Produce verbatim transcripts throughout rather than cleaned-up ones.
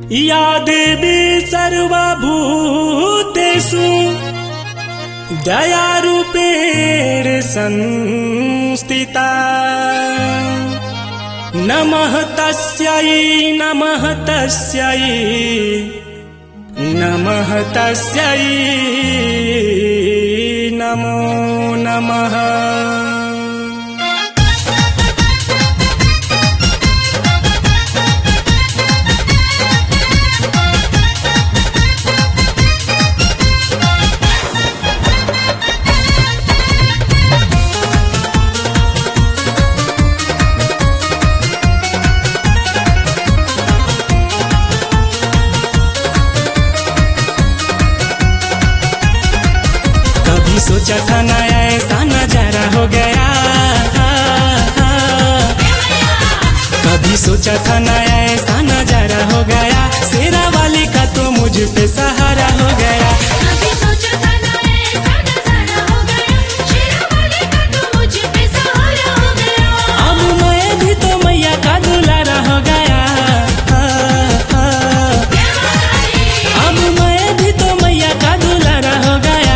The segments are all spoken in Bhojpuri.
या देवी सर्वभूतेषु दयारूपेण संस्थिता नमः तस्यै नमः तस्यै नमः तस्यै नमो नमः। सोचा था ना ऐसा नजारा हो गया, कभी सोचा था ना ऐसा नजारा हो गया, शेरा वाली का तो मुझ पे सहारा हो गया। कभी सोचा था ना ऐसा नजारा हो गया, शेरा वाली का तो मुझ पे सहारा हो गया। अब मैं भी तो मैया का दुलारा हो गया, अब मैं भी तो मैया का दुलारा हो गया।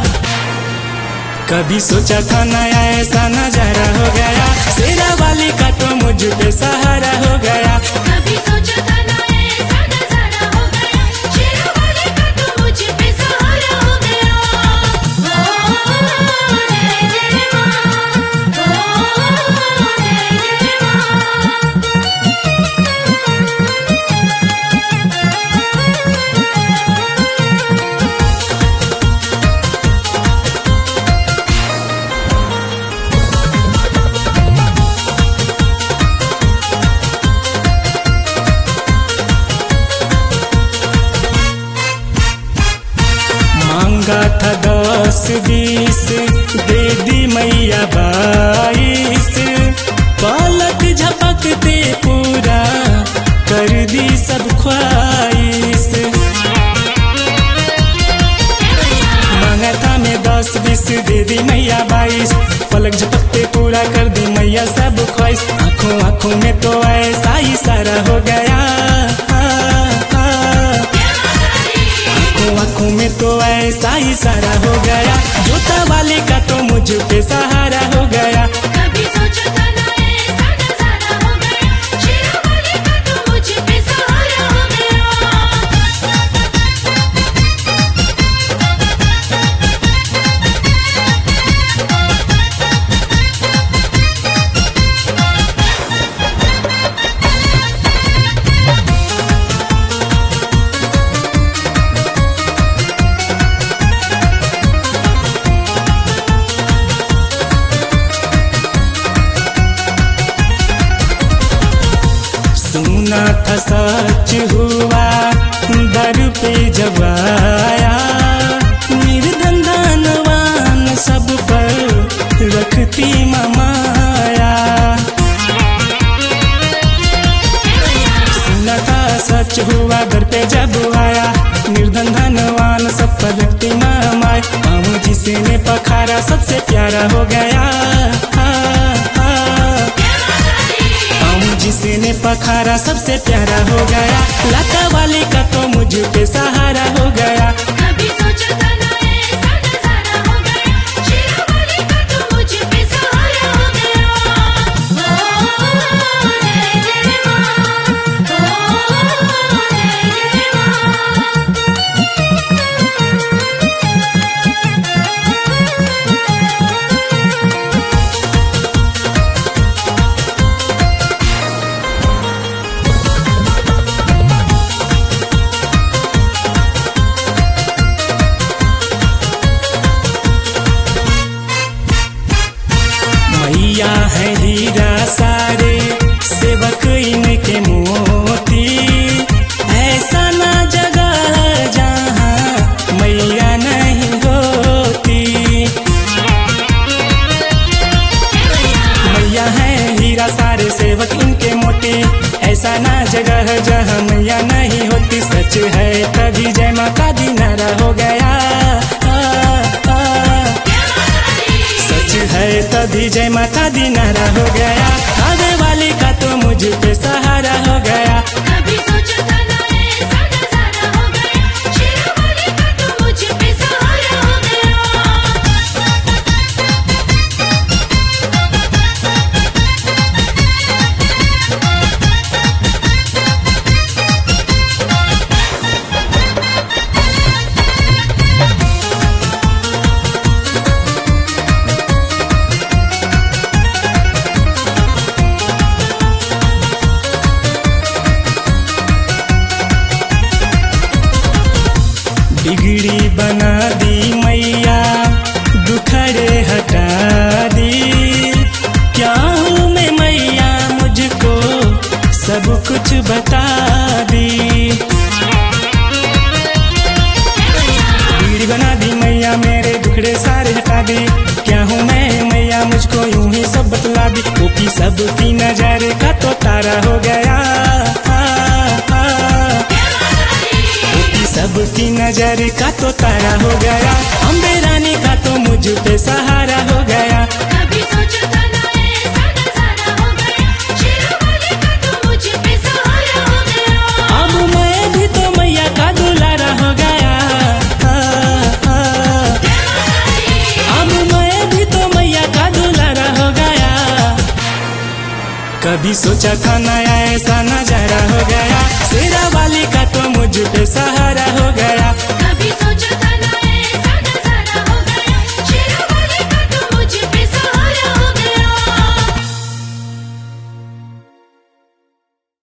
कभी सोचा था ना ऐसा नजारा हो गया, शेरा वाली का तो मुझ पे सहारा हो गया। कभी सोचा था ना ऐसा नजारा हो गया, शेरा वाली का तो मुझ पे सहारा हो गया। ओ जय जय मां, ओ जय जय मां। मांगा था दस बीस दे दी मैया बाईस, पलक झपकते पूरा कर दी सब ख्वाहिश। मांगा था मैं दस बीस दे दी मैया बाईस, पलक झपकते पूरा कर दी मैया सब ख्वाहिश। आंखों आंखों में तो ऐसा ही सारा हो गया, आंखों में तो ऐसा ही सारा हो गया, जोता वाले का तो मुझ पे सहारा हो गया। कभी सोचा था ना ऐसा नजारा हो गया, शेरा वाली का तो मुझ पे सहारा हो गया। सुना था सच हुआ दर पे जब आया, निर्धन धनवान सब पर रखती माया। सुना था सच हुआ दर पे जब आया, निर्धन धनवान सब पर रखती माया। मामू जिसे ने पखारा सबसे प्यारा हो गया, जिसे ने पखारा सबसे प्यारा हो गया। लता वाले का तो मुझ पे सहारा हो गया। कभी सोचा था ना ऐसा नजारा हो गया, शेरा वाली का तो मुझ पे सहारा हो गया। ओ जय जय मां, ओ जय जय मां। मैया है हीरा सारे सेवक इनके मोती, ऐसा ना जगह जहाँ मैया नहीं होती। मैया है हीरा सारे सेवक इनके मोती, ऐसा ना जगह जहाँ मैया नहीं होती। सच है तभी जय माता दी नारा हो गया, सच है तभी जय माता दी नारा हो गया। आगे वाली का तो मुझ पे सहारा हो गया। कभी सोचा था ना ऐसा बिगड़ी बना दी मैया दुखड़े हटा दी। क्या हूँ मैं मैया मुझको सब कुछ बता दी। बिगड़ी बना दी मैया मेरे दुखड़े सारे हटा दी। क्या हूँ मैं मैया मुझको यूं ही सब बतला दी। वो की सब की नजर का तो तारा हो गया। सबकी नजर का तो तारा हो गया। अम्बे रानी का तो मुझ पे सहारा हो गया। कभी सोचा था ना ऐसा नजारा हो गया। शेरों वाली का तो मुझ पे सहारा हो गया। अब मैं भी तो मैया का दुलारा हो गया। अब मैं भी तो मैया का दुलारा हो गया। कभी सोचा था ना ऐसा नजारा हो गया। शेरा वाली का तो मुझ पे सहारा हो गया।